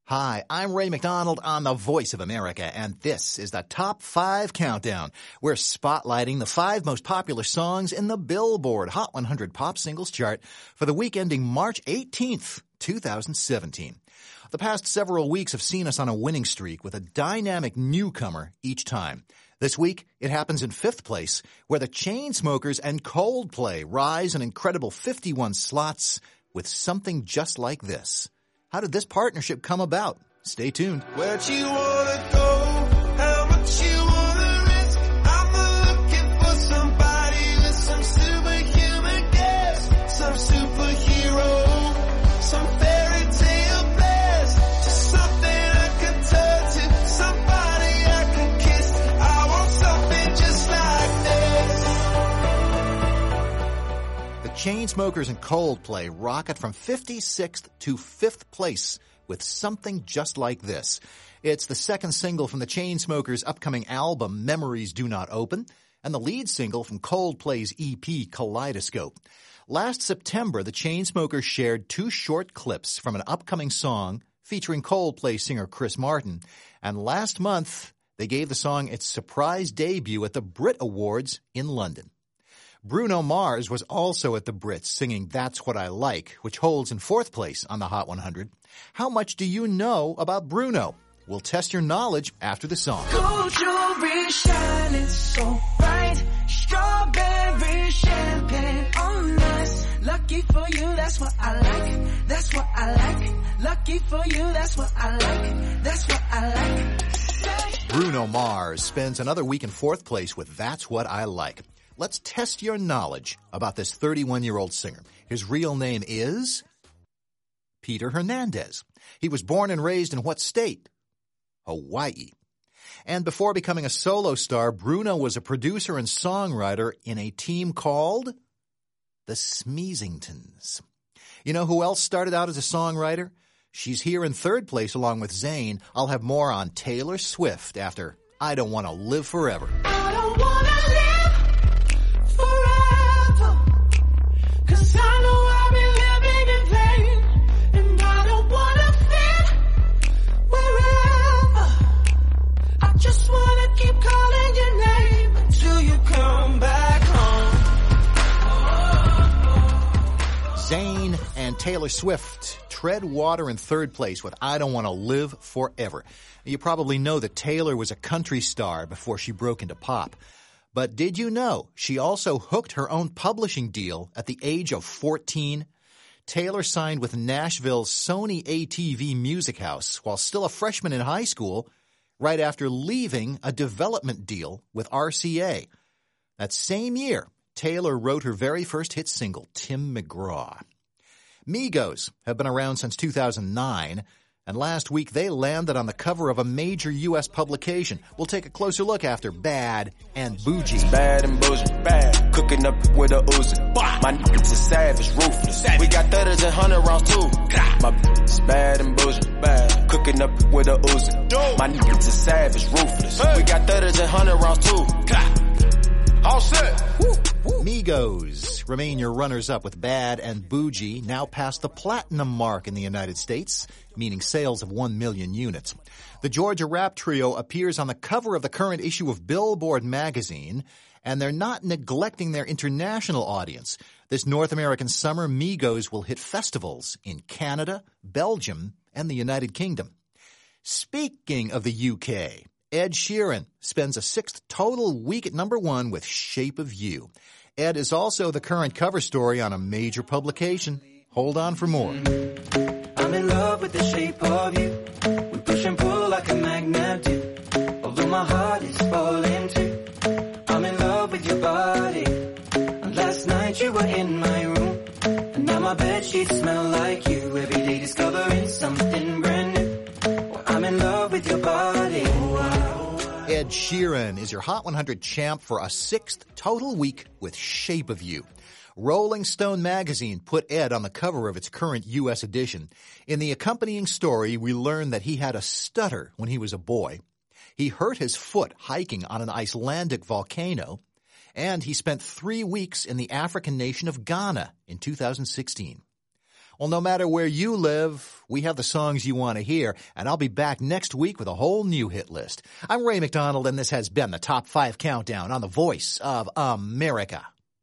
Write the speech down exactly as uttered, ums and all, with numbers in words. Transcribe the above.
Hi, I'm Ray McDonald on the Voice of America, and this is the Top five Countdown. We're spotlighting the five most popular songs in the Billboard Hot one hundred Pop Singles chart for the week ending March eighteenth, twenty seventeen. The past several weeks have seen us on a winning streak with a dynamic newcomer each time. This week, it happens in fifth place, where the Chainsmokers and Coldplay rise an incredible fifty-one slots with Something Just Like This. How did this partnership come about? Stay tuned. Where'd you wanna go? How much you wanna risk? I'm looking for somebody with some superhuman gifts, some superhero, some fairy tale bliss, just something I can turn to, somebody I can kiss. I want something just like this. The Chainsmokers and Coldplay rocket from fifty-sixth to fifth place with Something Just Like This. It's the second single from the Chainsmokers' upcoming album, Memories Do Not Open, and the lead single from Coldplay's E P, Kaleidoscope. Last September, the Chainsmokers shared two short clips from an upcoming song featuring Coldplay singer Chris Martin, and last month, they gave the song its surprise debut at the Brit Awards in London. Bruno Mars was also at the Brits singing That's What I Like, which holds in fourth place on the Hot one hundred. How much do you know about Bruno? We'll test your knowledge after the song. Gold jewelry shining so bright, strawberry champagne on us. Lucky for you, that's what I like, that's what I like. Lucky for you, that's what I like, that's what I like. Bruno Mars spends another week in fourth place with That's What I Like. Let's test your knowledge about this thirty-one-year-old singer. His real name is Peter Hernandez. He was born and raised in what state? Hawaii. And before becoming a solo star, Bruno was a producer and songwriter in a team called the Smeezingtons. You know who else started out as a songwriter? She's here in third place along with Zayn. I'll have more on Taylor Swift after I Don't Want to Live Forever. I don't wanna forever, 'cause I know I've been living in vain, and I don't wanna fit wherever. I just wanna keep calling your name until you come back home. Zayn and Taylor Swift tread water in third place with I Don't Want to Live Forever. You probably know that Taylor was a country star before she broke into pop. But did you know she also hooked her own publishing deal at the age of fourteen? Taylor signed with Nashville's Sony A T V Music House while still a freshman in high school, right after leaving a development deal with R C A. That same year, Taylor wrote her very first hit single, Tim McGraw. Migos have been around since two thousand nine, and last week they landed on the cover of a major U S publication. We'll take a closer look after Bad and Bougie. Bad and bougie, bad, cooking up with a Uzi. My niggas is savage, ruthless. We got thudders and hundred rounds too. My is bad and bougie, bad, cooking up with a Uzi. My niggas is savage, ruthless. We got thudders and hundred rounds too. All set. Migos remain your runners-up with Bad and Bougie, now past the platinum mark in the United States, meaning sales of one million units. The Georgia rap trio appears on the cover of the current issue of Billboard magazine, and they're not neglecting their international audience. This North American summer, Migos will hit festivals in Canada, Belgium, and the United Kingdom. Speaking of the U K, Ed Sheeran spends a sixth total week at number one with Shape of You. Ed is also the current cover story on a major publication. Hold on for more. I'm in love with the shape of you. We push and pull like a magnet do. Although my heart is falling too. I'm in love with your body. And last night you were in my room. And now my bedsheets smell like you. Every day discovering something brand new. Well, I'm in love with your body. Ed Sheeran is your Hot one hundred champ for a sixth total week with Shape of You. Rolling Stone magazine put Ed on the cover of its current U S edition. In the accompanying story, we learn that he had a stutter when he was a boy. He hurt his foot hiking on an Icelandic volcano, and he spent three weeks in the African nation of Ghana in two thousand sixteen. Well, no matter where you live, we have the songs you want to hear, and I'll be back next week with a whole new hit list. I'm Ray McDonald, and this has been the Top five Countdown on the Voice of America.